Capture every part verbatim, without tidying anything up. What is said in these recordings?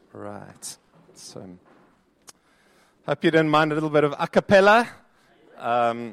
Right. So, hope you didn't mind a little bit of a cappella. Um,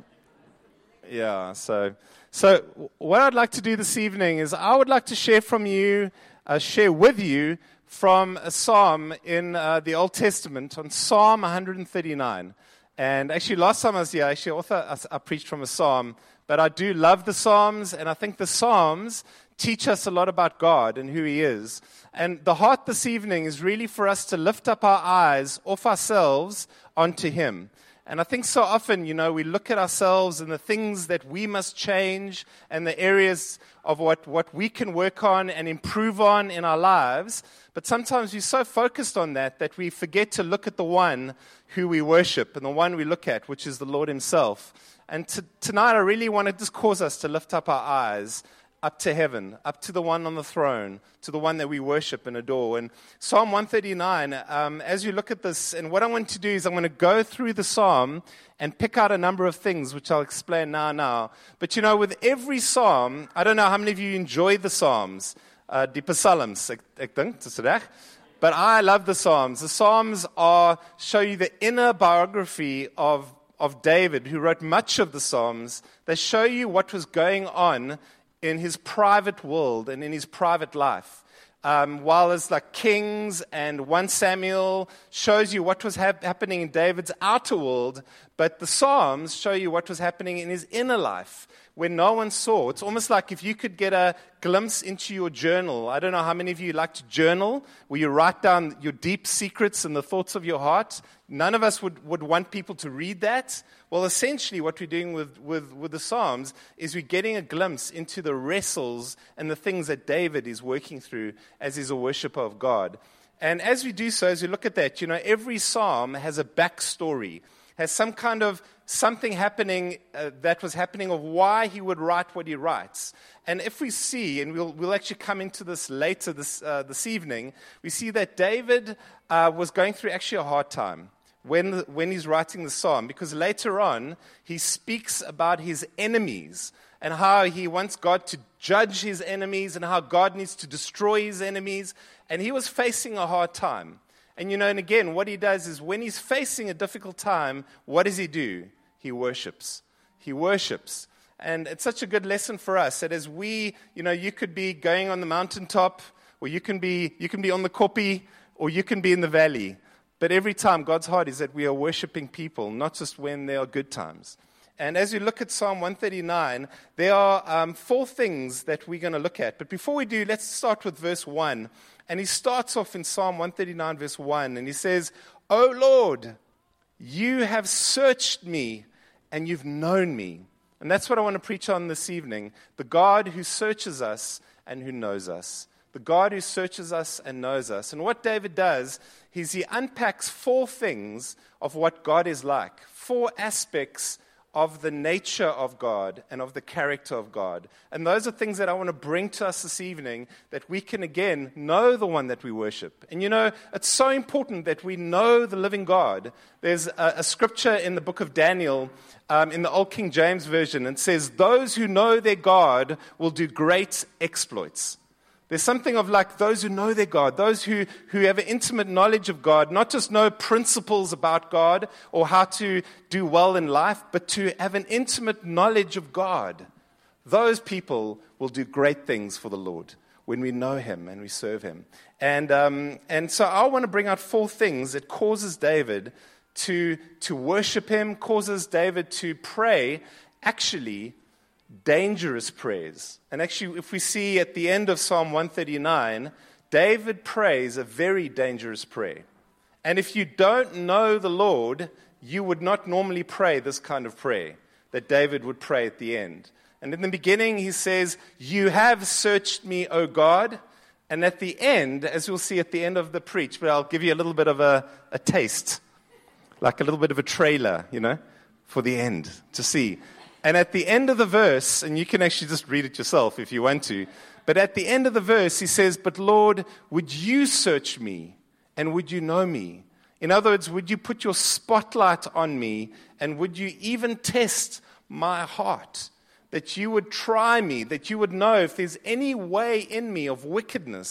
yeah, so so what I'd like to do this evening is I would like to share from you, uh, share with you from a psalm in uh, the Old Testament on Psalm one thirty-nine. And actually, last time I was here, actually, also I, I preached from a psalm, but I do love the Psalms, and I think the Psalms teach us a lot about God and who He is. And the heart this evening is really for us to lift up our eyes off ourselves onto Him. And I think so often, you know, we look at ourselves and the things that we must change and the areas of what, what we can work on and improve on in our lives. But sometimes we're so focused on that that we forget to look at the one who we worship and the one we look at, which is the Lord Himself. And t- tonight I really want to just cause us to lift up our eyes up to heaven, up to the one on the throne, to the one that we worship and adore. And Psalm one thirty-nine, um, as you look at this, and what I want to do is I'm going to go through the psalm and pick out a number of things, which I'll explain now, now. But you know, with every psalm, I don't know how many of you enjoy the psalms, uh, die psalms, ek, ek dink, dis reg. But I love the psalms. The psalms are show you the inner biography of, of David, who wrote much of the psalms. They show you what was going on in his private world and in his private life. Um, while it's like Kings and First Samuel shows you what was hap- happening in David's outer world, but the Psalms show you what was happening in his inner life when no one saw. It's almost like if you could get a glimpse into your journal. I don't know how many of you like to journal, where you write down your deep secrets and the thoughts of your heart. None of us would, would want people to read that. Well, essentially what we're doing with, with, with the Psalms is we're getting a glimpse into the wrestles and the things that David is working through as he's a worshiper of God. And as we do so, as we look at that, you know, every Psalm has a backstory, has some kind of something happening uh, that was happening of why he would write what he writes. And if we see, and we'll, we'll actually come into this later this, uh, this evening, we see that David uh, was going through actually a hard time when, when he's writing the psalm, because later on he speaks about his enemies and how he wants God to judge his enemies and how God needs to destroy his enemies. And he was facing a hard time. And you know, and again, what he does is when he's facing a difficult time, what does he do? He worships. He worships. And it's such a good lesson for us that as we, you know, you could be going on the mountaintop, or you can be you can be on the koppie, or you can be in the valley. But every time, God's heart is that we are worshiping people, not just when there are good times. And as we look at Psalm one thirty-nine, there are um, four things that we're going to look at. But before we do, let's start with verse one. And he starts off in Psalm one thirty-nine, verse one, and he says, "O Lord, you have searched me, and you've known me." And that's what I want to preach on this evening. The God who searches us and who knows us. The God who searches us and knows us. And what David does is he unpacks four things of what God is like. Four aspects of the nature of God and of the character of God. And those are things that I want to bring to us this evening, that we can again know the one that we worship. And you know, it's so important that we know the living God. There's a, a scripture in the book of Daniel, um, in the Old King James Version, and it says, "Those who know their God will do great exploits." There's something of like those who know their God, those who, who have an intimate knowledge of God, not just know principles about God or how to do well in life, but to have an intimate knowledge of God. Those people will do great things for the Lord when we know Him and we serve Him. And um, and so I want to bring out four things that causes David to, to worship Him, causes David to pray actually dangerous prayers. And actually, if we see at the end of Psalm one thirty-nine, David prays a very dangerous prayer. And if you don't know the Lord, you would not normally pray this kind of prayer that David would pray at the end. And in the beginning, he says, "You have searched me, O God." And at the end, as we'll see at the end of the preach, but I'll give you a little bit of a, a taste, like a little bit of a trailer, you know, for the end to see. And at the end of the verse, and you can actually just read it yourself if you want to, but at the end of the verse, he says, "But Lord, would you search me, and would you know me?" In other words, would you put your spotlight on me, and would you even test my heart? That you would try me, that you would know if there's any way in me of wickedness,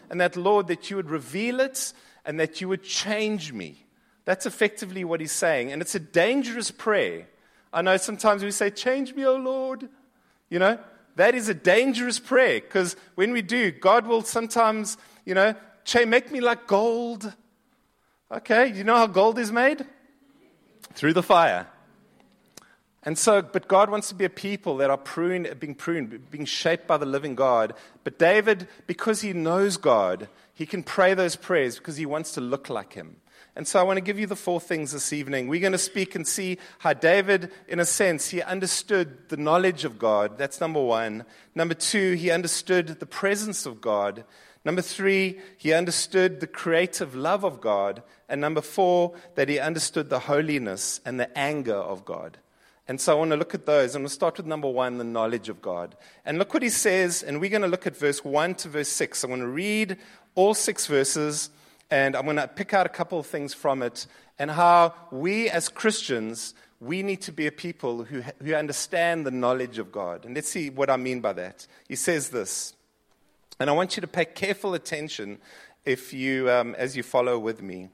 and that, Lord, that you would reveal it and that you would change me. That's effectively what he's saying. And it's a dangerous prayer. I know sometimes we say, change me, O Lord. You know, that is a dangerous prayer because when we do, God will sometimes, you know, make me like gold. Okay, you know how gold is made? Through the fire. And so, but God wants to be a people that are pruned, being pruned, being shaped by the living God. But David, because he knows God, he can pray those prayers because he wants to look like him. And so I want to give you the four things this evening. We're going to speak and see how David, in a sense, he understood the knowledge of God. That's number one. Number two, he understood the presence of God. Number three, he understood the creative love of God. And number four, that he understood the holiness and the anger of God. And so I want to look at those. I'm going to start with number one, the knowledge of God. And look what he says, and we're going to look at verse one to verse six. I'm going to read all six verses, and I'm going to pick out a couple of things from it, and how we as Christians, we need to be a people who, who understand the knowledge of God. And let's see what I mean by that. He says this, and I want you to pay careful attention if you, um, as you follow with me.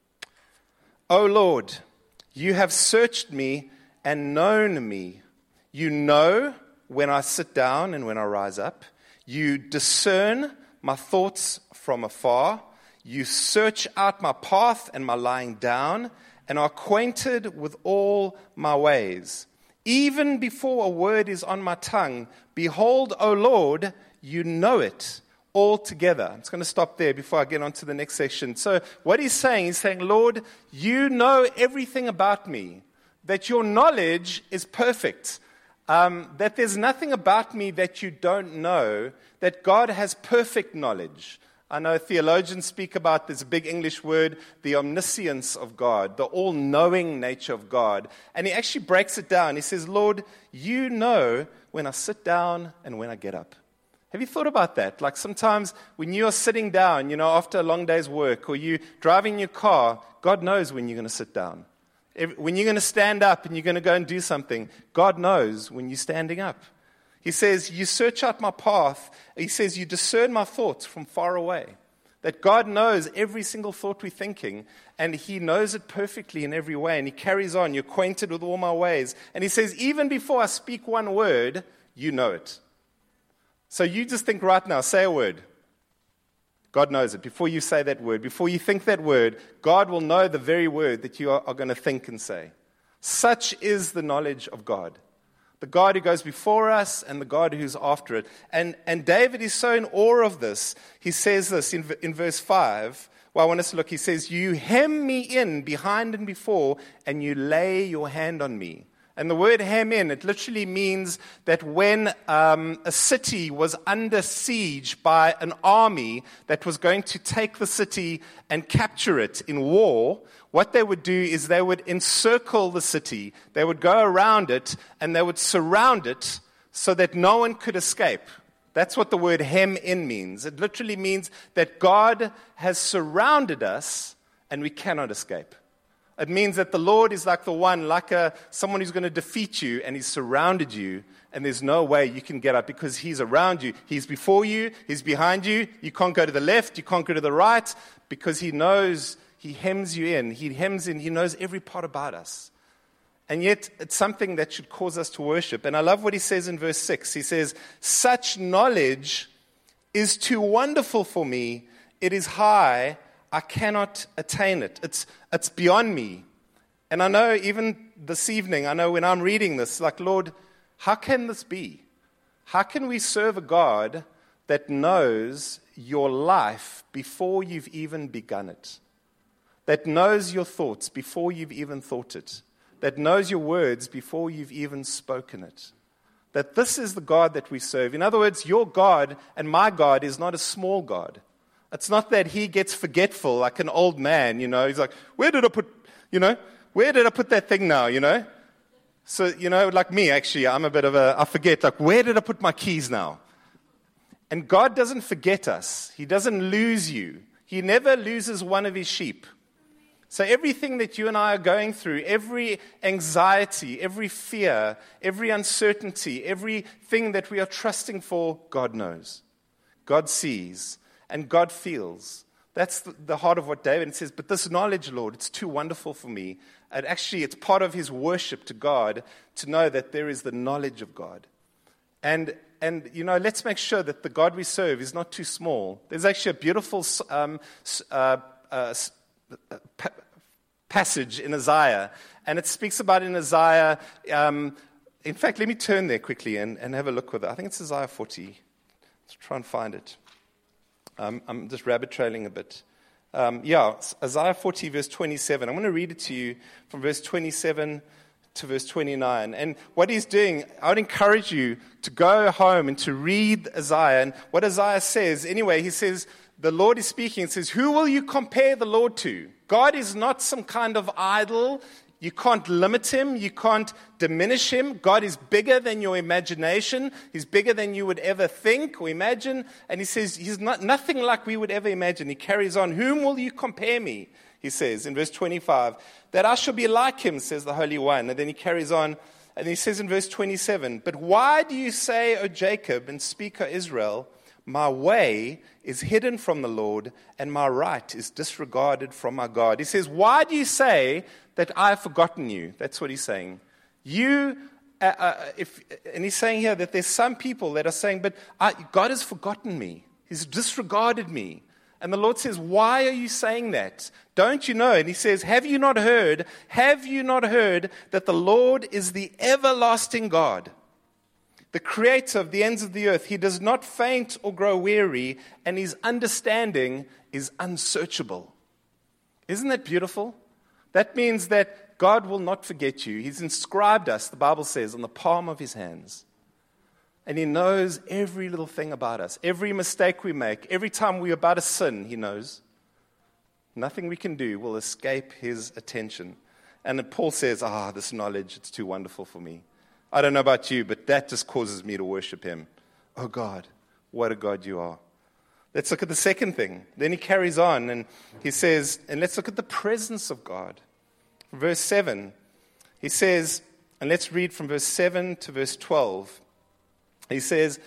O Lord, you have searched me and known me. You know when I sit down and when I rise up. You discern my thoughts from afar. You search out my path and my lying down, and are acquainted with all my ways. Even before a word is on my tongue, behold, O Lord, you know it altogether. I'm just going to stop there before I get on to the next section. So what he's saying, he's saying, Lord, you know everything about me, that your knowledge is perfect, um, that there's nothing about me that you don't know, that God has perfect knowledge. I know theologians speak about this big English word, the omniscience of God, the all-knowing nature of God. And he actually breaks it down. He says, Lord, you know when I sit down and when I get up. Have you thought about that? Like sometimes when you are sitting down, you know, after a long day's work, or you driving your car, God knows when you're going to sit down. When you're going to stand up and you're going to go and do something, God knows when you're standing up. He says, you search out my path. He says, you discern my thoughts from far away. That God knows every single thought we're thinking, and he knows it perfectly in every way. And he carries on, you're acquainted with all my ways. And he says, even before I speak one word, you know it. So you just think right now, say a word. God knows it. Before you say that word, before you think that word, God will know the very word that you are, are going to think and say. Such is the knowledge of God. The God who goes before us and the God who's after it. And, and David is so in awe of this. He says this in, in verse five. Well, I want us to look. He says, you hem me in behind and before, and you lay your hand on me. And the word hem in, it literally means that when um, a city was under siege by an army that was going to take the city and capture it in war, what they would do is they would encircle the city. They would go around it and they would surround it so that no one could escape. That's what the word hem in means. It literally means that God has surrounded us and we cannot escape. It means that the Lord is like the one, like a, someone who's going to defeat you, and he's surrounded you, and there's no way you can get up because he's around you. He's before you, he's behind you. You can't go to the left, you can't go to the right, because he knows, he hems you in. He hems in, he knows every part about us. And yet, it's something that should cause us to worship. And I love what he says in verse six. He says, such knowledge is too wonderful for me. It is high. I cannot attain it. It's it's beyond me. And I know even this evening, I know when I'm reading this, like, Lord, how can this be? How can we serve a God that knows your life before you've even begun it? That knows your thoughts before you've even thought it? That knows your words before you've even spoken it? That this is the God that we serve. In other words, your God and my God is not a small God. It's not that he gets forgetful like an old man, you know. He's like, where did I put, you know, where did I put that thing now, you know? So, you know, like me, actually, I'm a bit of a, I forget, like, where did I put my keys now? And God doesn't forget us. He doesn't lose you. He never loses one of his sheep. So everything that you and I are going through, every anxiety, every fear, every uncertainty, everything that we are trusting for, God knows. God sees. and God feels. That's the, the heart of what David says. But this knowledge, Lord, it's too wonderful for me. And actually, it's part of his worship to God to know that there is the knowledge of God. And, and you know, let's make sure that the God we serve is not too small. There's actually a beautiful um, uh, uh, pa- passage in Isaiah, and it speaks about in Isaiah. Um, in fact, let me turn there quickly and, and have a look with it. I think it's Isaiah forty. Let's try and find it. Um, I'm just rabbit trailing a bit. Um, yeah, Isaiah forty, verse twenty-seven. I'm going to read it to you from verse twenty-seven to verse twenty-nine. And what he's doing, I would encourage you to go home and to read Isaiah. And what Isaiah says, anyway, he says, the Lord is speaking and says, who will you compare the Lord to? God is not some kind of idol. You can't limit him. You can't diminish him. God is bigger than your imagination. He's bigger than you would ever think or imagine. And he says, he's not nothing like we would ever imagine. He carries on, whom will you compare me? He says in verse twenty-five, that I shall be like him, says the Holy One. And then he carries on, and he says in verse twenty-seven, but why do you say, O Jacob, and speak, O Israel, my way is hidden from the Lord, and my right is disregarded from my God. He says, why do you say that I have forgotten you? That's what he's saying. You, uh, uh, if, and he's saying here that there's some people that are saying, but I, God has forgotten me. He's disregarded me. And the Lord says, why are you saying that? Don't you know? And he says, have you not heard, have you not heard that the Lord is the everlasting God, the creator of the ends of the earth? He does not faint or grow weary, and his understanding is unsearchable. Isn't that beautiful? That means that God will not forget you. He's inscribed us, the Bible says, on the palm of his hands. And he knows every little thing about us. Every mistake we make, every time we're about to sin, he knows. Nothing we can do will escape his attention. And then Paul says, ah, this knowledge, it's too wonderful for me. I don't know about you, but that just causes me to worship him. Oh God, what a God you are. Let's look at the second thing. Then he carries on and he says, and let's look at the presence of God. Verse seven, he says, and let's read from verse seven to verse twelve. He says,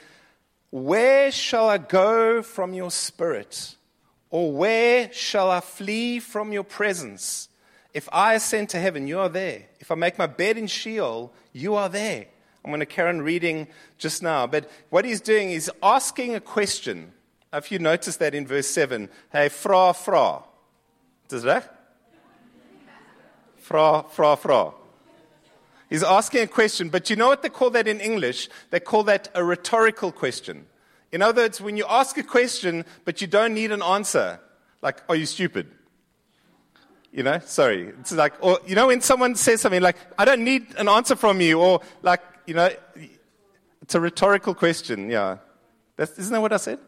where shall I go from your spirit? Or where shall I flee from your presence? If I ascend to heaven, you are there. If I make my bed in Sheol, you are there. I'm going to carry on reading just now. But what he's doing is asking a question. If you notice that in verse seven, hey, fra, fra. Does that? Fra, fra, fra. He's asking a question, but you know what they call that in English? They call that a rhetorical question. In other words, when you ask a question, but you don't need an answer, like, are you stupid? You know, sorry. It's like, or, you know, when someone says something like, I don't need an answer from you, or like, you know, it's a rhetorical question, yeah. That's, isn't that what I said?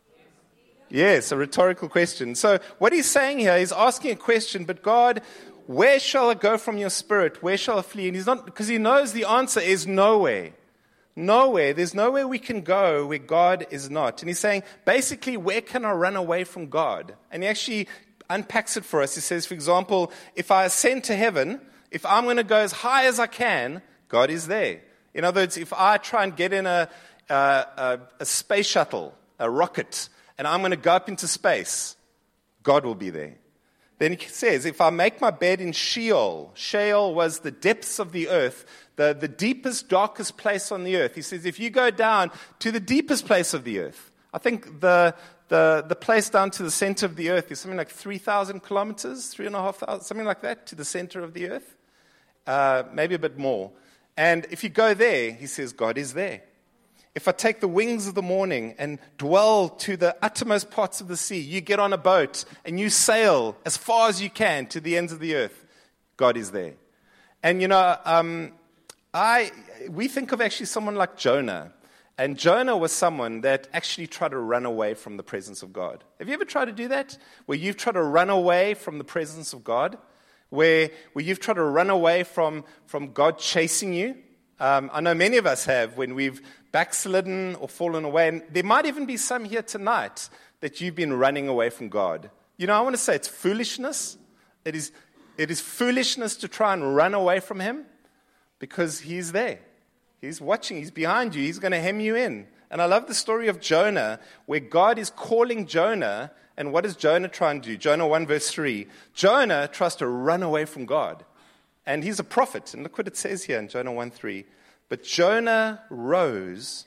Yes, a rhetorical question. So what he's saying here, he's asking a question, but God, where shall I go from your spirit? Where shall I flee? And he's not, because he knows the answer is nowhere. Nowhere. There's nowhere we can go where God is not. And he's saying, basically, where can I run away from God? And he actually unpacks it for us. He says, for example, if I ascend to heaven, if I'm going to go as high as I can, God is there. In other words, if I try and get in a, a, a, a space shuttle, a rocket, and I'm going to go up into space, God will be there. Then he says, if I make my bed in Sheol, Sheol was the depths of the earth, the, the deepest, darkest place on the earth. He says, if you go down to the deepest place of the earth, I think the the, the place down to the center of the earth is something like three thousand kilometers, three and a half thousand, something like that, to the center of the earth, uh, maybe a bit more. And if you go there, he says, God is there. If I take the wings of the morning and dwell to the uttermost parts of the sea, you get on a boat and you sail as far as you can to the ends of the earth, God is there. And, you know, um, I we think of actually someone like Jonah. And Jonah was someone that actually tried to run away from the presence of God. Have you ever tried to do that? Where you've tried to run away from the presence of God? Where, where you've tried to run away from, from God chasing you? Um, I know many of us have when we've backslidden or fallen away. And there might even be some here tonight that you've been running away from God. You know, I want to say it's foolishness. It is, it is foolishness to try and run away from him because he's there. He's watching. He's behind you. He's going to hem you in. And I love the story of Jonah, where God is calling Jonah, and what does Jonah try and do? Jonah one verse three. Jonah tries to run away from God. And he's a prophet. And look what it says here in Jonah one three. But Jonah rose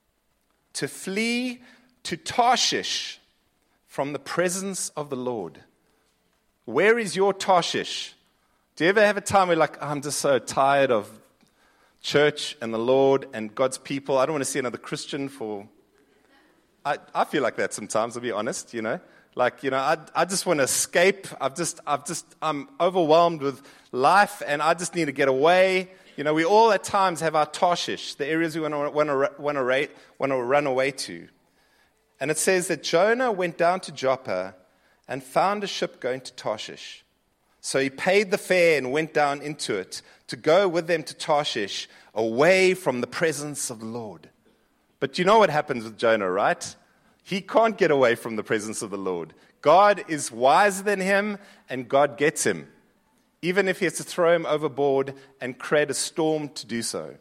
to flee to Tarshish from the presence of the Lord. Where is your Tarshish? Do you ever have a time where you're like, oh, I'm just so tired of church and the Lord and God's people. I don't want to see another Christian for... I, I feel like that sometimes, I'll be honest, you know. Like, you know, I I just want to escape. I've just, I've just, I'm overwhelmed with life and I just need to get away. You know, we all at times have our Tarshish, the areas we want to, want to, want to, want to run away to. And it says that Jonah went down to Joppa and found a ship going to Tarshish. So he paid the fare and went down into it to go with them to Tarshish, away from the presence of the Lord. But you know what happens with Jonah, right? He can't get away from the presence of the Lord. God is wiser than him, and God gets him, even if he has to throw him overboard and create a storm to do so.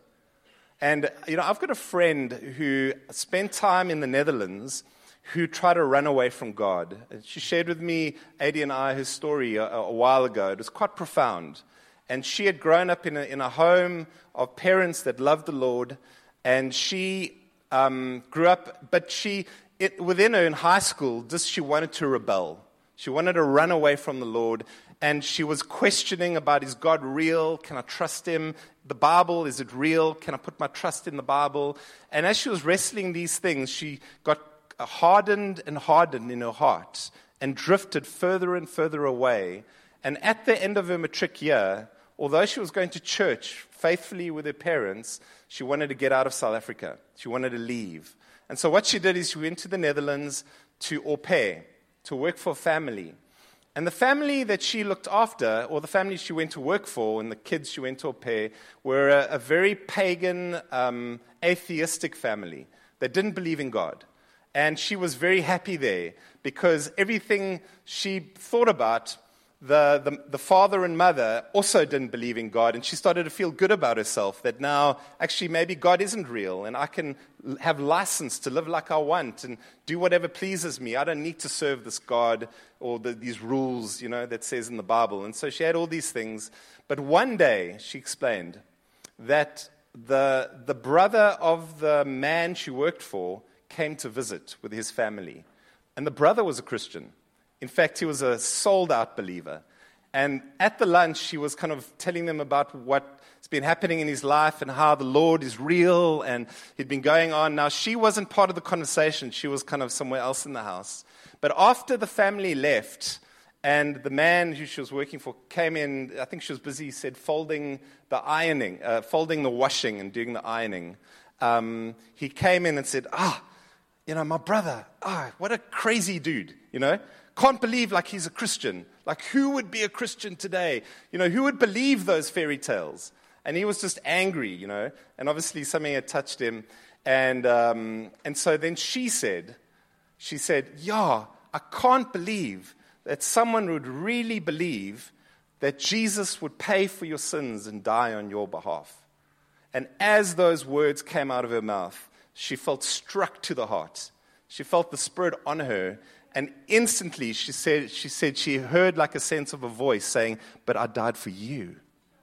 And, you know, I've got a friend who spent time in the Netherlands who tried to run away from God. She shared with me, Adi and I, her story a, a while ago. It was quite profound. And she had grown up in a, in a home of parents that loved the Lord. And she um, grew up, but she, it, within her in high school, just she wanted to rebel. She wanted to run away from the Lord. And she was questioning about, is God real? Can I trust him? The Bible, is it real? Can I put my trust in the Bible? And as she was wrestling these things, she got hardened and hardened in her heart and drifted further and further away. And at the end of her matric year, although she was going to church faithfully with her parents, she wanted to get out of South Africa. She wanted to leave. And so what she did is she went to the Netherlands to au pair, to work for a family. And the family that she looked after, or the family she went to work for, and the kids she went to au pair, were a, a very pagan, um, atheistic family that didn't believe in God. And she was very happy there because everything she thought about, the, the, the father and mother also didn't believe in God. And she started to feel good about herself that now, actually, maybe God isn't real and I can have license to live like I want and do whatever pleases me. I don't need to serve this God or the, these rules, you know, that says in the Bible. And so she had all these things. But one day, she explained that the the brother of the man she worked for came to visit with his family. And the brother was a Christian. In fact, he was a sold-out believer. And at the lunch, he was kind of telling them about what's been happening in his life and how the Lord is real, and he'd been going on. Now, she wasn't part of the conversation. She was kind of somewhere else in the house. But after the family left, and the man who she was working for came in, I think she was busy, he said, folding the ironing, uh, folding the washing and doing the ironing. Um, he came in and said, ah, you know, my brother, ah, what a crazy dude, you know. Can't believe like he's a Christian. Like who would be a Christian today? You know, who would believe those fairy tales? And he was just angry, you know. And obviously something had touched him. And um, and so then she said, she said, yeah, I can't believe that someone would really believe that Jesus would pay for your sins and die on your behalf. And as those words came out of her mouth, she felt struck to the heart. She felt the Spirit on her. And instantly she said, she said she heard like a sense of a voice saying, but I died for you.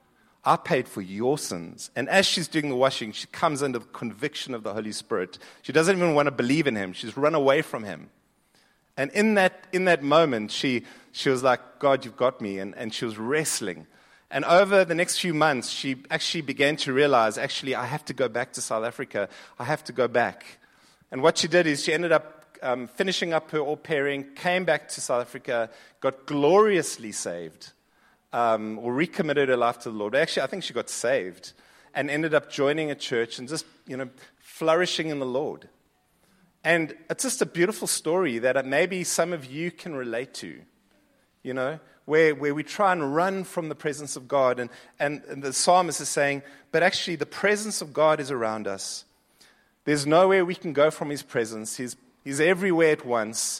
I paid for your sins. And as she's doing the washing, she comes under the conviction of the Holy Spirit. She doesn't even want to believe in him. She's run away from him. And in that in that moment, she she was like, God, you've got me. And, and she was wrestling. And over the next few months, she actually began to realize, actually, I have to go back to South Africa. I have to go back. And what she did is she ended up um, finishing up her au pairing, came back to South Africa, got gloriously saved, um, or recommitted her life to the Lord. Actually, I think she got saved and ended up joining a church and just, you know, flourishing in the Lord. And it's just a beautiful story that maybe some of you can relate to, you know, where where we try and run from the presence of God. And, and, and the psalmist is saying, but actually the presence of God is around us. There's nowhere we can go from his presence. He's, he's everywhere at once.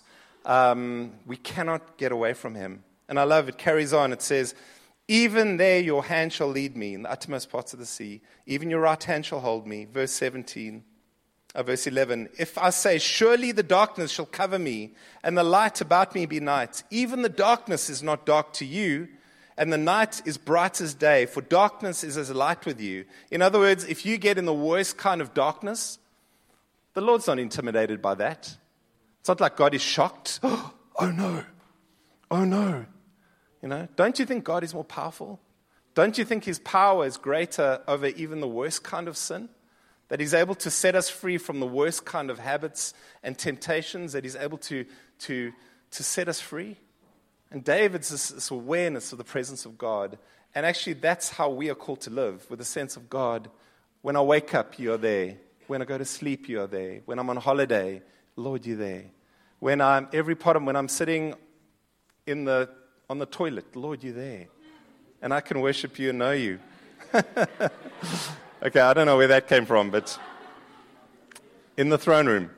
Um, we cannot get away from him. And I love it. Carries on. It says, even there your hand shall lead me in the uttermost parts of the sea. Even your right hand shall hold me. Verse seventeen. Uh, verse eleven, if I say, surely the darkness shall cover me, and the light about me be night, even the darkness is not dark to you, and the night is bright as day, for darkness is as light with you. In other words, if you get in the worst kind of darkness, the Lord's not intimidated by that. It's not like God is shocked. Oh no, oh no. You know, don't you think God is more powerful? Don't you think his power is greater over even the worst kind of sin? That he's able to set us free from the worst kind of habits and temptations, that he's able to, to, to set us free. And David's this, this awareness of the presence of God. And actually, that's how we are called to live, with a sense of God. When I wake up, you are there. When I go to sleep, you are there. When I'm on holiday, Lord, you're there. When I'm every part of when I'm sitting in the on the toilet, Lord, you're there. And I can worship you and know you. Okay, I don't know where that came from, but in the throne room.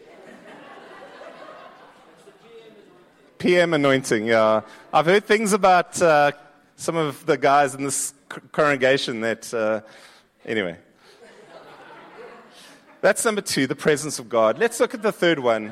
P M anointing, yeah. I've heard things about uh, some of the guys in this congregation that, uh, anyway. That's number two, the presence of God. Let's look at the third one.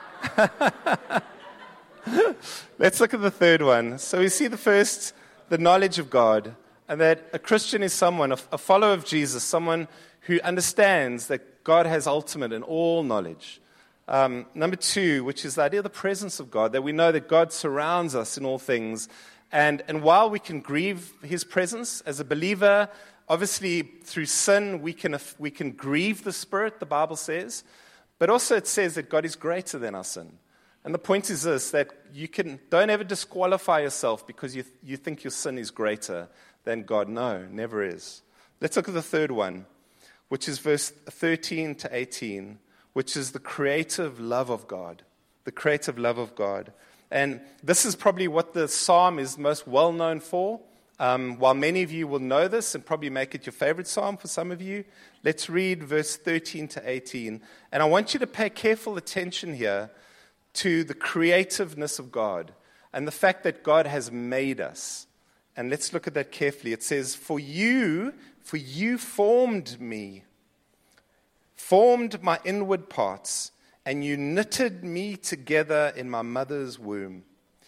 Let's look at the third one. So we see the first, the knowledge of God. And that a Christian is someone, a follower of Jesus, someone who understands that God has ultimate and all knowledge. Um, number two, which is the idea of the presence of God, that we know that God surrounds us in all things. And, and while we can grieve his presence as a believer, obviously through sin we can, we can grieve the Spirit, the Bible says. But also it says that God is greater than our sin. And the point is this, that you can don't ever disqualify yourself because you, you think your sin is greater than God. No, never is. Let's look at the third one, which is verse thirteen to eighteen, which is the creative love of God. The creative love of God. And this is probably what the psalm is most well known for. Um, while many of you will know this and probably make it your favorite psalm for some of you, let's read verse thirteen to eighteen. And I want you to pay careful attention here to the creativeness of God and the fact that God has made us. And let's look at that carefully. It says, for you, for you formed me, formed my inward parts, and you knitted me together in my mother's womb.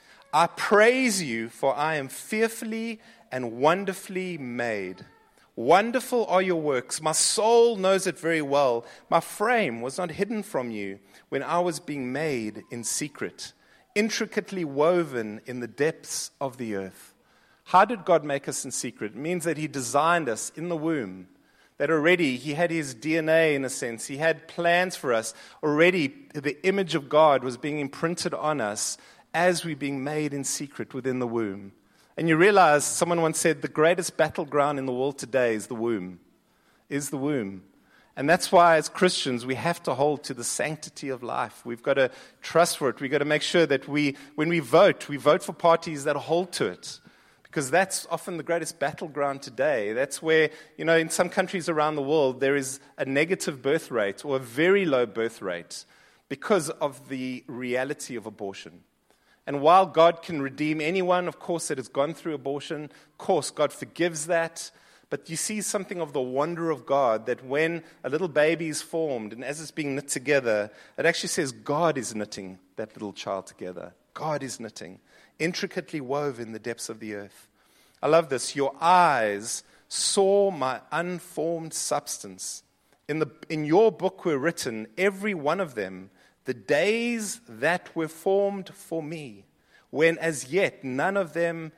I praise you, for I am fearfully and wonderfully made. Wonderful are your works. My soul knows it very well. My frame was not hidden from you when I was being made in secret, intricately woven in the depths of the earth. How did God make us in secret? It means that he designed us in the womb, that already he had his D N A in a sense. He had plans for us. Already the image of God was being imprinted on us as we're being made in secret within the womb. And you realize, someone once said, the greatest battleground in the world today is the womb, is the womb. And that's why as Christians, we have to hold to the sanctity of life. We've got to trust for it. We've got to make sure that we, when we vote, we vote for parties that hold to it. Because that's often the greatest battleground today. That's where, you know, in some countries around the world, there is a negative birth rate or a very low birth rate because of the reality of abortion. And while God can redeem anyone, of course, that has gone through abortion, of course, God forgives that. But you see something of the wonder of God, that when a little baby is formed and as it's being knit together, it actually says God is knitting that little child together. God is knitting, intricately woven in the depths of the earth. I love this. Your eyes saw my unformed substance. In the in your book were written, every one of them, the days that were formed for me, when as yet none of them,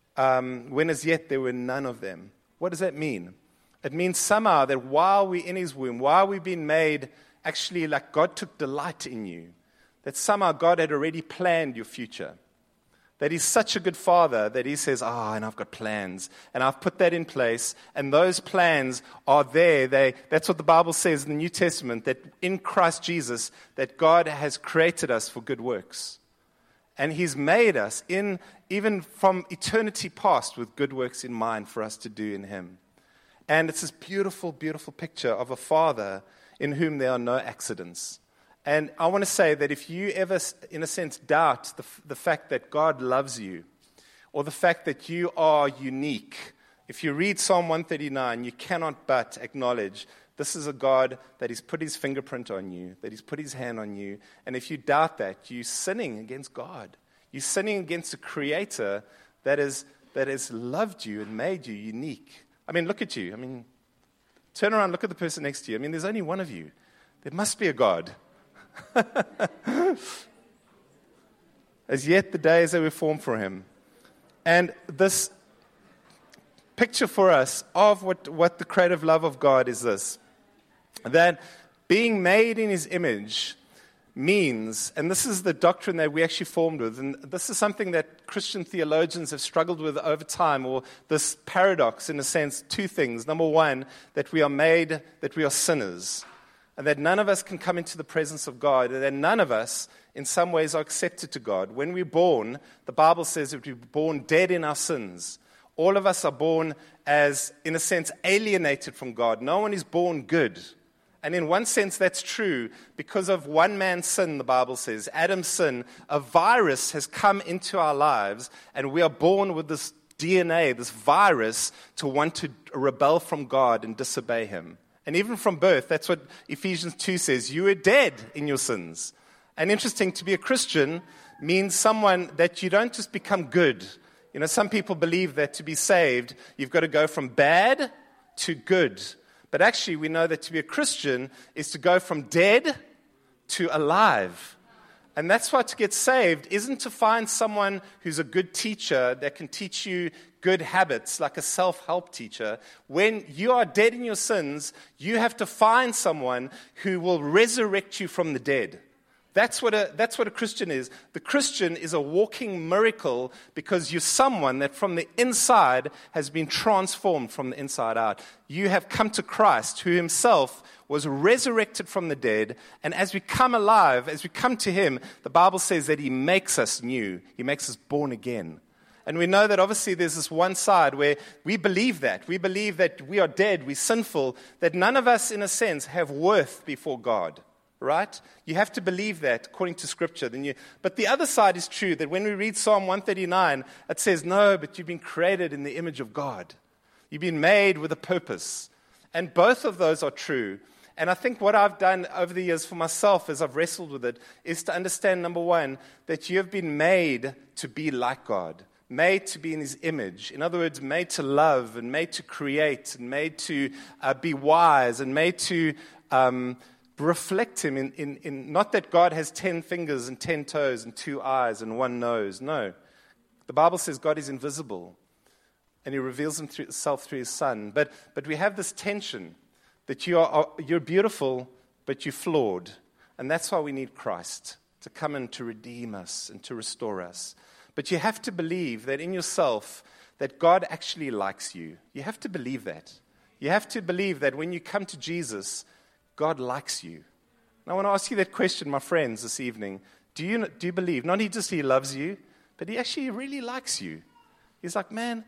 um, when as yet there were none of them. What does that mean? It means somehow that while we're in his womb, while we've been made, actually like God took delight in you, that somehow God had already planned your future. That he's such a good father that he says, ah, oh, and I've got plans, and I've put that in place, and those plans are there. They, that's what the Bible says in the New Testament, that in Christ Jesus, that God has created us for good works. And he's made us, in even from eternity past, with good works in mind for us to do in him. And it's this beautiful, beautiful picture of a father in whom there are no accidents. And I want to say that if you ever, in a sense, doubt the, the fact that God loves you, or the fact that you are unique, if you read Psalm one thirty-nine, you cannot but acknowledge This is a God that He's put His fingerprint on you, that He's put His hand on you. And if you doubt that, you're sinning against God. You're sinning against a Creator that is that has loved you and made you unique. I mean, look at you. I mean, turn around, look at the person next to you. I mean, there's only one of you. There must be a God. As yet the days that were formed for Him. And this picture for us of what, what the creative love of God is this. That being made in His image means, and this is the doctrine that we actually formed with, and this is something that Christian theologians have struggled with over time, or this paradox in a sense, two things. Number one, that we are made, that we are sinners, and that none of us can come into the presence of God, and that none of us in some ways are accepted to God. When we're born, the Bible says that we're born dead in our sins. All of us are born as, in a sense, alienated from God. No one is born good. And in one sense, that's true. Because of one man's sin, the Bible says, Adam's sin, a virus has come into our lives, and we are born with this D N A, this virus, to want to rebel from God and disobey Him. And even from birth, that's what Ephesians two says, you are dead in your sins. And interesting, to be a Christian means someone that you don't just become good. You know, some people believe that to be saved, you've got to go from bad to good. But actually, we know that to be a Christian is to go from dead to alive. And that's why to get saved isn't to find someone who's a good teacher that can teach you good habits, like a self-help teacher. When you are dead in your sins, you have to find someone who will resurrect you from the dead. That's what a that's what a Christian is. The Christian is a walking miracle because you're someone that from the inside has been transformed from the inside out. You have come to Christ, who Himself was resurrected from the dead, and as we come alive, as we come to Him, the Bible says that He makes us new. He makes us born again. And we know that obviously there's this one side where we believe that. We believe that we are dead, we're sinful, that none of us, in a sense, have worth before God. Right? You have to believe that according to Scripture. Then you, but the other side is true, that when we read Psalm one thirty-nine, it says, no, but you've been created in the image of God. You've been made with a purpose. And both of those are true. And I think what I've done over the years for myself as I've wrestled with it is to understand, number one, that you have been made to be like God. Made to be in His image. In other words, made to love and made to create and made to uh, be wise and made to... Um, reflect Him in, in, in, not that God has ten fingers and ten toes and two eyes and one nose. No. The Bible says God is invisible and He reveals Himself through His Son. But, but we have this tension that you are, you're beautiful, but you're flawed. And that's why we need Christ to come in to redeem us and to restore us. But you have to believe that in yourself that God actually likes you. You have to believe that. You have to believe that when you come to Jesus, God likes you. And I want to ask you that question, my friends, this evening. Do you, do you believe, not he just He loves you, but He actually really likes you? He's like, man,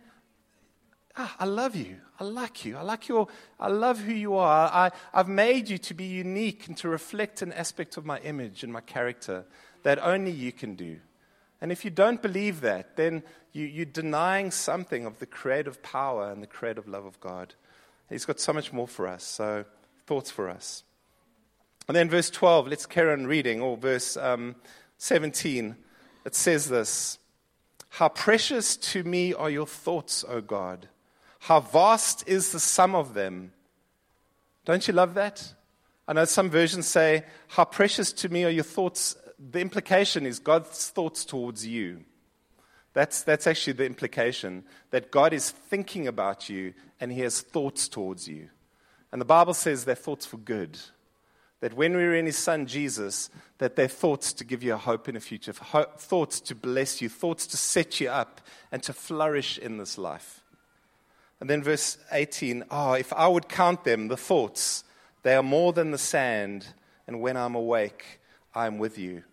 ah, I love you. I like you. I like your, I love who you are. I, I've made you to be unique and to reflect an aspect of my image and my character that only you can do. And if you don't believe that, then you, you're denying something of the creative power and the creative love of God. He's got so much more for us. So, thoughts for us. And then verse twelve, let's carry on reading, or verse um, seventeen. It says this, how precious to me are your thoughts, O God. How vast is the sum of them. Don't you love that? I know some versions say, how precious to me are your thoughts. The implication is God's thoughts towards you. That's, that's actually the implication, that God is thinking about you and He has thoughts towards you. And the Bible says they're thoughts for good. That when we were in His Son, Jesus, that they're thoughts to give you a hope in the future, thoughts to bless you, thoughts to set you up and to flourish in this life. And then verse eighteen, oh, if I would count them, the thoughts, they are more than the sand, and when I'm awake, I am with you.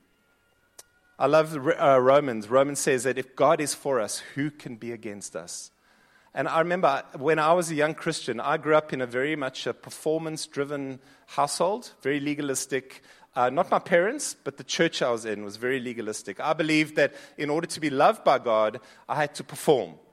I love the, uh, Romans. Romans says that if God is for us, who can be against us? And I remember when I was a young Christian, I grew up in a very much a performance-driven household, very legalistic. Uh, not my parents, but the church I was in was very legalistic. I believed that in order to be loved by God, I had to perform.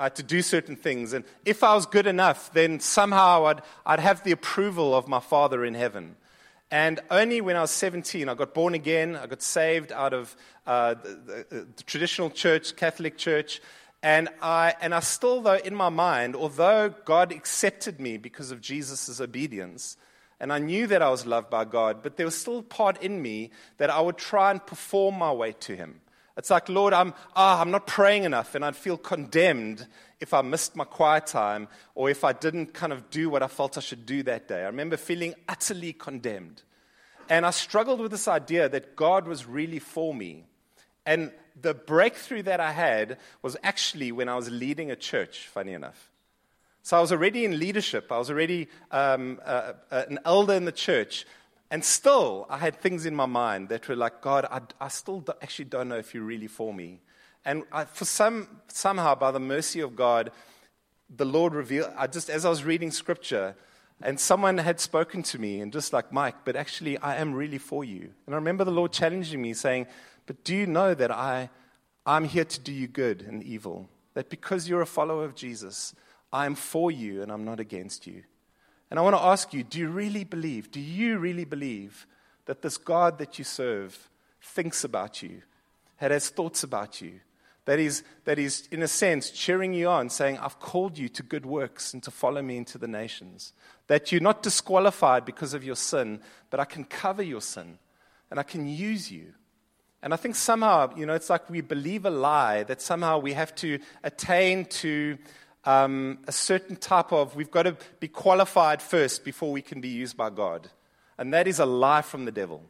I had to do certain things. And if I was good enough, then somehow I'd, I'd have the approval of my Father in heaven. And only when I was seventeen, I got born again. I got saved out of uh, the, the, the traditional church, Catholic church. And I, and I still, though, in my mind, although God accepted me because of Jesus' obedience, and I knew that I was loved by God, but there was still a part in me that I would try and perform my way to Him. It's like, Lord, I'm, oh, I'm not praying enough, and I'd feel condemned if I missed my quiet time or if I didn't kind of do what I felt I should do that day. I remember feeling utterly condemned. And I struggled with this idea that God was really for me. And the breakthrough that I had was actually when I was leading a church, funny enough. So I was already in leadership. I was already um, uh, uh, an elder in the church. And still, I had things in my mind that were like, God, I, I still do, actually don't know if you're really for me. And I, for some somehow, by the mercy of God, the Lord revealed, I just, as I was reading Scripture, and someone had spoken to me, and just like, Mike, but actually, I am really for you. And I remember the Lord challenging me, saying, but do you know that I, I'm here to do you good and evil? That because you're a follower of Jesus, I am for you and I'm not against you. And I want to ask you, do you really believe, do you really believe that this God that you serve thinks about you, that has thoughts about you, that is, that is, in a sense, cheering you on, saying, I've called you to good works and to follow me into the nations, that you're not disqualified because of your sin, but I can cover your sin and I can use you. And I think somehow, you know, it's like we believe a lie that somehow we have to attain to Um, a certain type of, we've got to be qualified first before we can be used by God. And that is a lie from the devil.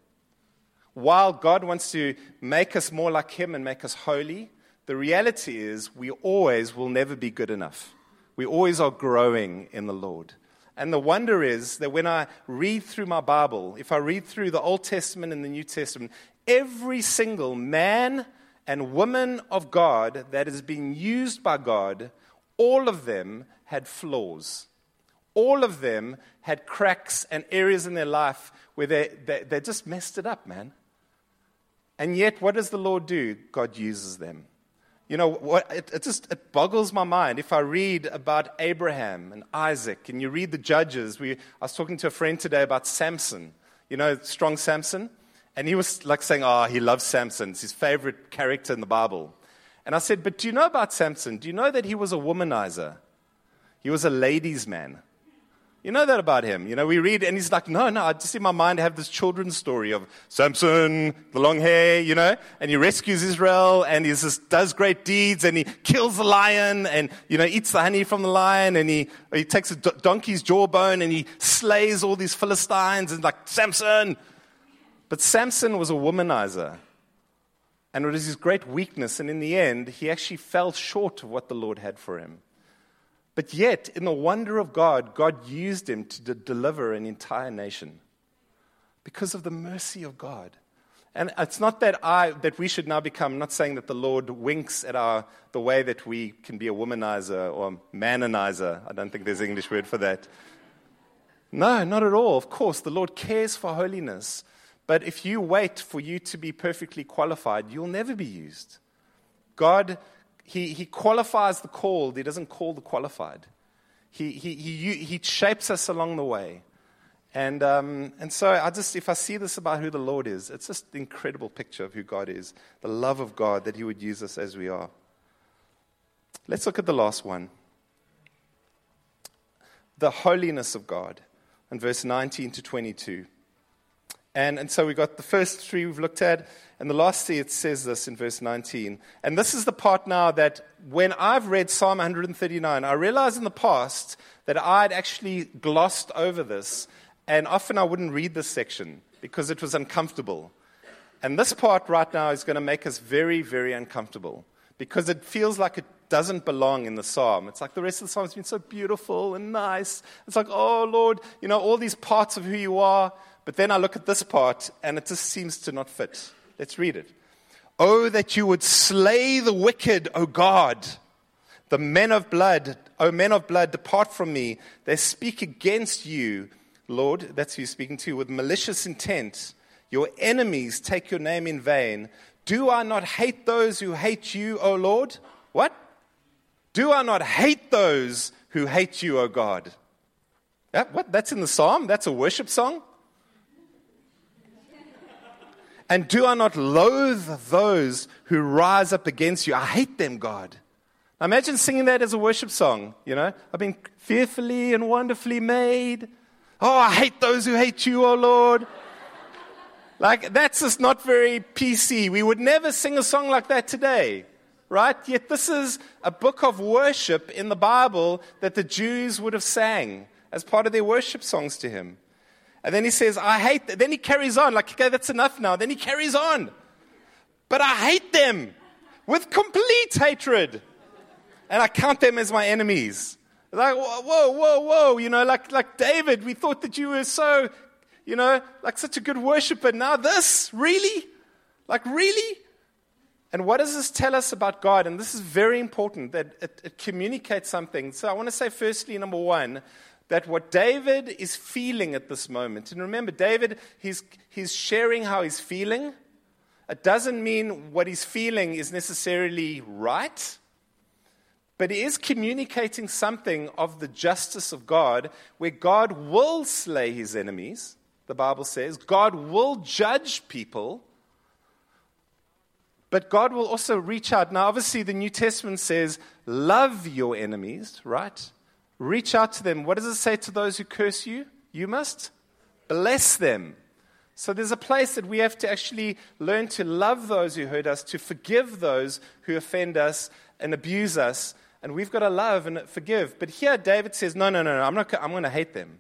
While God wants to make us more like Him and make us holy, the reality is we always will never be good enough. We always are growing in the Lord. And the wonder is that when I read through my Bible, if I read through the Old Testament and the New Testament, every single man and woman of God that has been used by God, all of them had flaws. All of them had cracks and areas in their life where they, they, they just messed it up, man. And yet, what does the Lord do? God uses them. You know, what, it, it just it boggles my mind. If I read about Abraham and Isaac, and you read the Judges, we, I was talking to a friend today about Samson. You know, strong Samson? And he was like saying, oh, he loves Samson. It's his favorite character in the Bible. And I said, but do you know about Samson? Do you know that he was a womanizer? He was a ladies' man. You know that about him. You know, we read, and he's like, no, no, I just in my mind have this children's story of Samson, the long hair, you know, and he rescues Israel, and he just does great deeds, and he kills the lion, and, you know, eats the honey from the lion, and he, he takes a donkey's jawbone, and he slays all these Philistines, and like, Samson. But Samson was a womanizer. And it was his great weakness, and in the end, he actually fell short of what the Lord had for him. But yet, in the wonder of God, God used him to de- deliver an entire nation because of the mercy of God. And it's not that I that we should now become, I'm not saying that the Lord winks at our the way that we can be a womanizer or a mananizer. I don't think there's an English word for that. No, not at all. Of course, the Lord cares for holiness. But if you wait for you to be perfectly qualified, you'll never be used. God, He, he qualifies the called. He doesn't call the qualified. He, he, he, he shapes us along the way. And, um, and so I just, if I see this about who the Lord is, it's just an incredible picture of who God is, the love of God, that He would use us as we are. Let's look at the last one. The holiness of God, in verse nineteen to twenty-two. And, and so we've got the first three we've looked at, and the last three, it says this in verse nineteen. And this is the part now that when I've read Psalm one thirty-nine, I realized in the past that I'd actually glossed over this, and often I wouldn't read this section because it was uncomfortable. And this part right now is going to make us very, very uncomfortable because it feels like it doesn't belong in the psalm. It's like the rest of the psalm has been so beautiful and nice. It's like, oh, Lord, you know, all these parts of who you are. But then I look at this part, and it just seems to not fit. Let's read it. Oh, that you would slay the wicked, O God. The men of blood, O men of blood, depart from me. They speak against you, Lord. That's who you're speaking to, with malicious intent. Your enemies take your name in vain. Do I not hate those who hate you, O Lord? What? Do I not hate those who hate you, O God? That, what? That's in the psalm? That's a worship song? And do I not loathe those who rise up against you? I hate them, God. Now imagine singing that as a worship song, you know. I've been fearfully and wonderfully made. Oh, I hate those who hate you, O Lord. Like, that's just not very P C. We would never sing a song like that today, right? Yet this is a book of worship in the Bible that the Jews would have sang as part of their worship songs to him. And then he says, I hate them. Then he carries on, like, okay, that's enough now. Then he carries on. But I hate them with complete hatred. And I count them as my enemies. Like, whoa, whoa, whoa, you know, like, like David, we thought that you were so, you know, like such a good worshiper. Now this, really? Like, really? And what does this tell us about God? And this is very important, that it, it communicates something. So I want to say firstly, number one, that what David is feeling at this moment, and remember, David, he's, he's sharing how he's feeling. It doesn't mean what he's feeling is necessarily right, but he is communicating something of the justice of God, where God will slay his enemies, the Bible says. God will judge people, but God will also reach out. Now, obviously, the New Testament says, love your enemies, right? Reach out to them. What does it say to those who curse you? You must bless them. So there's a place that we have to actually learn to love those who hurt us, to forgive those who offend us and abuse us. And we've got to love and forgive. But here David says, no, no, no, no, I'm not. I'm going to hate them.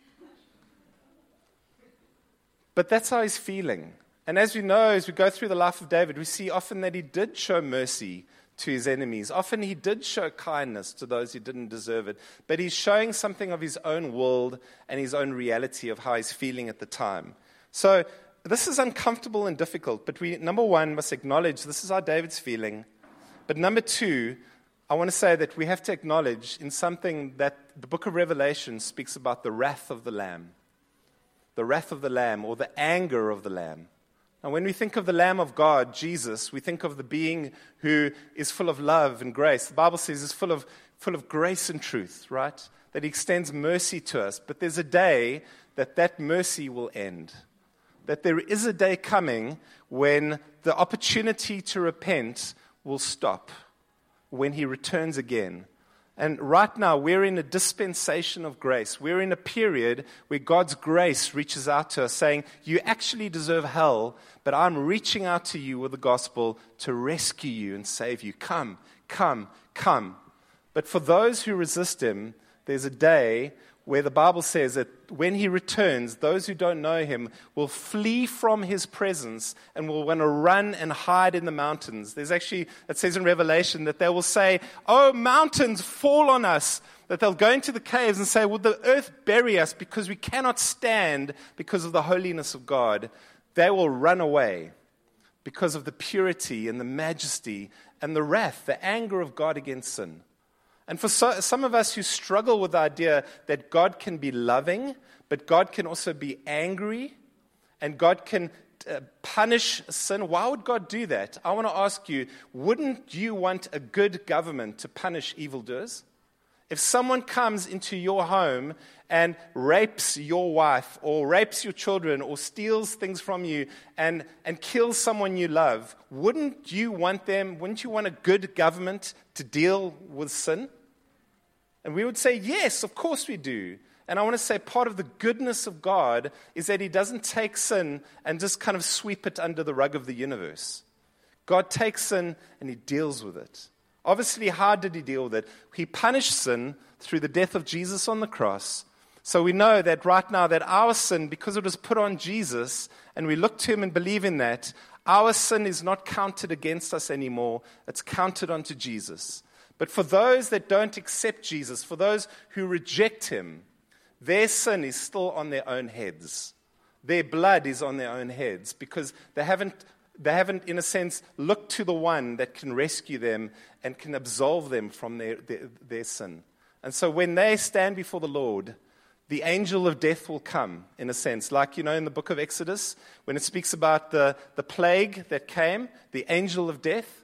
But that's how he's feeling. And as we know, as we go through the life of David, we see often that he did show mercy to his enemies. Often he did show kindness to those who didn't deserve it. But he's showing something of his own world and his own reality of how he's feeling at the time. So this is uncomfortable and difficult. But we, number one, must acknowledge this is how David's feeling. But number two, I want to say that we have to acknowledge in something that the book of Revelation speaks about, the wrath of the Lamb. The wrath of the Lamb, or the anger of the Lamb. And when we think of the Lamb of God, Jesus, we think of the being who is full of love and grace. The Bible says he's full of, full of grace and truth, right? That he extends mercy to us. But there's a day that that mercy will end. That there is a day coming when the opportunity to repent will stop, when he returns again. And right now, we're in a dispensation of grace. We're in a period where God's grace reaches out to us, saying, you actually deserve hell, but I'm reaching out to you with the gospel to rescue you and save you. Come, come, come. But for those who resist him, there's a day where the Bible says that when he returns, those who don't know him will flee from his presence and will want to run and hide in the mountains. There's actually, it says in Revelation that they will say, oh, mountains, fall on us. That they'll go into the caves and say, will the earth bury us because we cannot stand because of the holiness of God? They will run away because of the purity and the majesty and the wrath, the anger of God against sin. And for so, some of us who struggle with the idea that God can be loving, but God can also be angry, and God can uh, punish sin, why would God do that? I want to ask you, wouldn't you want a good government to punish evildoers? If someone comes into your home and rapes your wife, or rapes your children, or steals things from you, and, and kills someone you love, wouldn't you want them, wouldn't you want a good government to deal with sin? And we would say, yes, of course we do. And I want to say part of the goodness of God is that he doesn't take sin and just kind of sweep it under the rug of the universe. God takes sin and he deals with it. Obviously, how did he deal with it? He punished sin through the death of Jesus on the cross. So we know that right now that our sin, because it was put on Jesus, and we look to him and believe in that, our sin is not counted against us anymore. It's counted onto Jesus. But for those that don't accept Jesus, for those who reject him, their sin is still on their own heads. Their blood is on their own heads because they haven't They haven't, in a sense, looked to the one that can rescue them and can absolve them from their, their, their sin. And so when they stand before the Lord, the angel of death will come, in a sense. Like, you know, in the book of Exodus, when it speaks about the, the plague that came, the angel of death.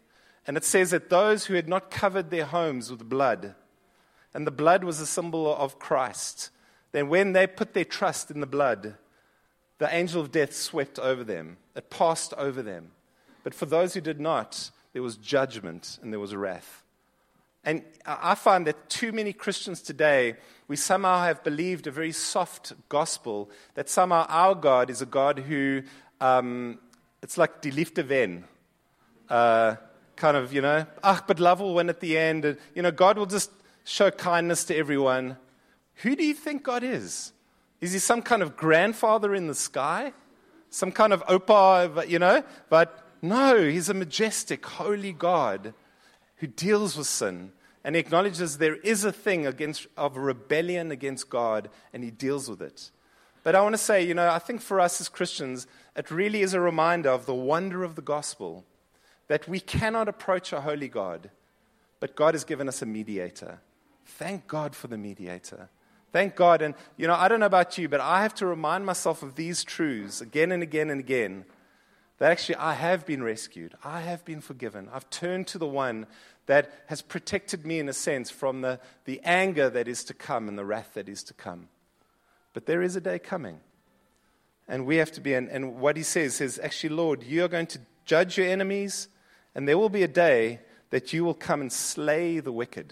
And it says that those who had not covered their homes with blood, and the blood was a symbol of Christ, then when they put their trust in the blood, the angel of death swept over them. It passed over them. But for those who did not, there was judgment and there was wrath. And I find that too many Christians today, we somehow have believed a very soft gospel, that somehow our God is a God who, um, it's like die Liefde wen. Uh, kind of, you know, ach, but love will win at the end. And, you know, God will just show kindness to everyone. Who do you think God is? Is he some kind of grandfather in the sky? Some kind of opa, you know? But no, he's a majestic, holy God who deals with sin and acknowledges there is a thing against of rebellion against God, and he deals with it. But I want to say, you know, I think for us as Christians, it really is a reminder of the wonder of the gospel, that we cannot approach a holy God, but God has given us a mediator. Thank God for the mediator. Thank God. And, you know, I don't know about you, but I have to remind myself of these truths again and again and again, that actually I have been rescued. I have been forgiven. I've turned to the one that has protected me, in a sense, from the, the anger that is to come and the wrath that is to come. But there is a day coming. And we have to be, and, and what he says is, actually, Lord, you are going to judge your enemies, and there will be a day that you will come and slay the wicked.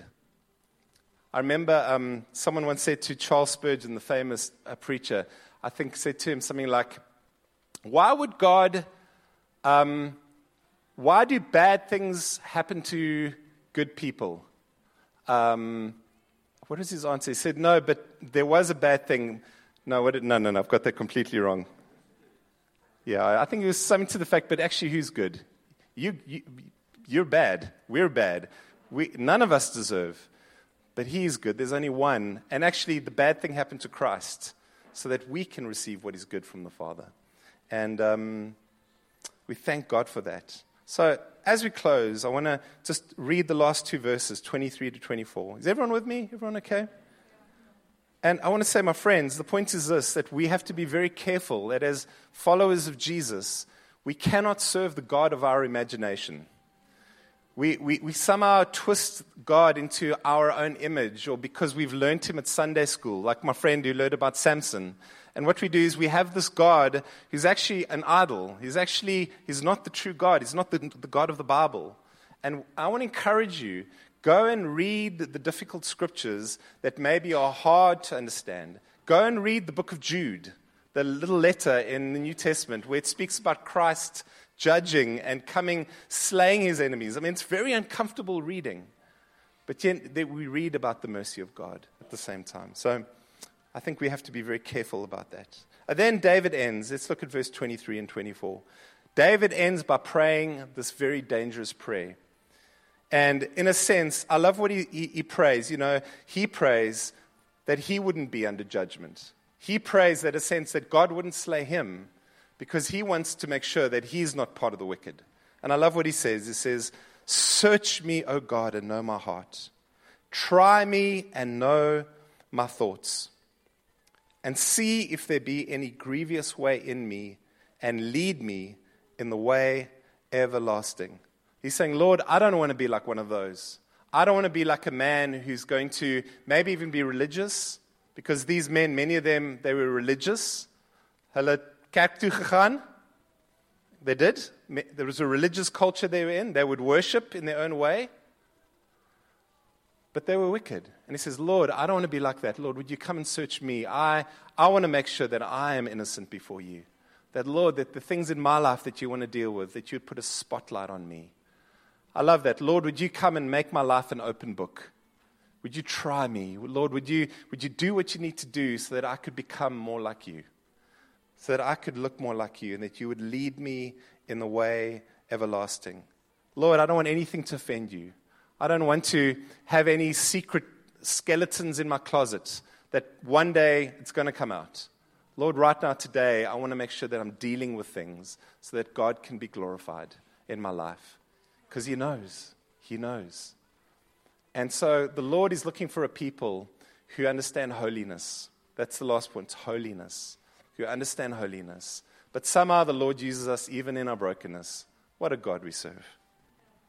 I remember um, someone once said to Charles Spurgeon, the famous uh, preacher, I think said to him something like, why would God, um, why do bad things happen to good people? Um, what is his answer? He said, no, but there was a bad thing. No, what did, no, no, no, I've got that completely wrong. Yeah, I think it was something to the fact, but actually who's good? You, you, you're bad. We're bad. We, none of us deserve. But he is good. There's only one. And actually, the bad thing happened to Christ so that we can receive what is good from the Father. And um, we thank God for that. So as we close, I want to just read the last two verses, twenty-three to twenty-four. Is everyone with me? Everyone okay? And I want to say, my friends, the point is this, that we have to be very careful that as followers of Jesus, we cannot serve the God of our imagination. We, we, we somehow twist God into our own image, or because we've learned him at Sunday school, like my friend who learned about Samson. And what we do is we have this God who's actually an idol. He's actually, he's not the true God. He's not the, the God of the Bible. And I want to encourage you, go and read the difficult scriptures that maybe are hard to understand. Go and read the book of Jude, the little letter in the New Testament where it speaks about Christ judging and coming, slaying his enemies. I mean, it's very uncomfortable reading. But yet we read about the mercy of God at the same time. So I think we have to be very careful about that. And then David ends. Let's look at verse twenty-three and twenty-four. David ends by praying this very dangerous prayer. And in a sense, I love what he, he, he prays. You know, he prays that he wouldn't be under judgment. He prays that, in a sense, that God wouldn't slay him, because he wants to make sure that he's not part of the wicked. And I love what he says. He says, search me, O God, and know my heart. Try me and know my thoughts. And see if there be any grievous way in me, and lead me in the way everlasting. He's saying, Lord, I don't want to be like one of those. I don't want to be like a man who's going to maybe even be religious, because these men, many of them, they were religious. Hulle kerk toe gegaan. They did. There was a religious culture they were in. They would worship in their own way. But they were wicked. And he says, Lord, I don't want to be like that. Lord, would you come and search me? I, I want to make sure that I am innocent before you. That, Lord, that the things in my life that you want to deal with, that you'd put a spotlight on me. I love that. Lord, would you come and make my life an open book? Would you try me? Lord, would you, would you do what you need to do so that I could become more like you? So that I could look more like you, and that you would lead me in the way everlasting. Lord, I don't want anything to offend you. I don't want to have any secret skeletons in my closet that one day it's going to come out. Lord, right now, today, I want to make sure that I'm dealing with things so that God can be glorified in my life. Because he knows. He knows. And so the Lord is looking for a people who understand holiness. That's the last point, holiness. Who understand holiness. But somehow the Lord uses us even in our brokenness. What a God we serve.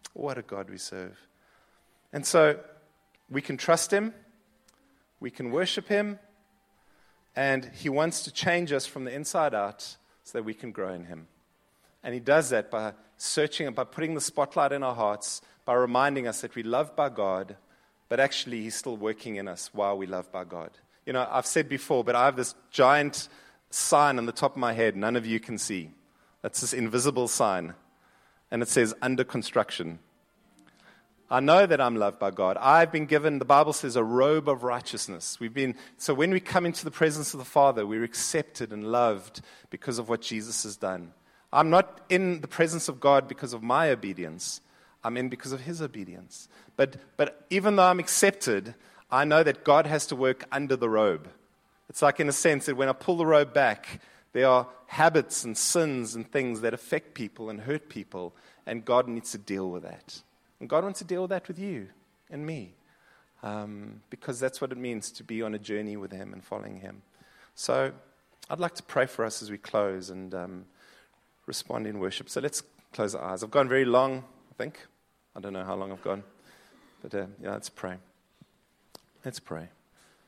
What a God we serve. And so we can trust him, we can worship him, and he wants to change us from the inside out so that we can grow in him. And he does that by searching, by putting the spotlight in our hearts, by reminding us that we're loved by God, but actually he's still working in us while we're loved by God. You know, I've said before, but I have this giant sign on the top of my head none of you can see. That's this invisible sign. And it says, under construction. I know that I'm loved by God. I've been given, the Bible says, a robe of righteousness. We've been, so when we come into the presence of the Father, we're accepted and loved because of what Jesus has done. I'm not in the presence of God because of my obedience. I'm in because of his obedience. But, but even though I'm accepted, I know that God has to work under the robe. It's like, in a sense, that when I pull the robe back, there are habits and sins and things that affect people and hurt people, and God needs to deal with that. And God wants to deal with that with you and me, um, because that's what it means to be on a journey with him and following him. So I'd like to pray for us as we close and um, respond in worship. So let's close our eyes. I've gone very long, I think. I don't know how long I've gone. But uh, yeah, let's pray. Let's pray.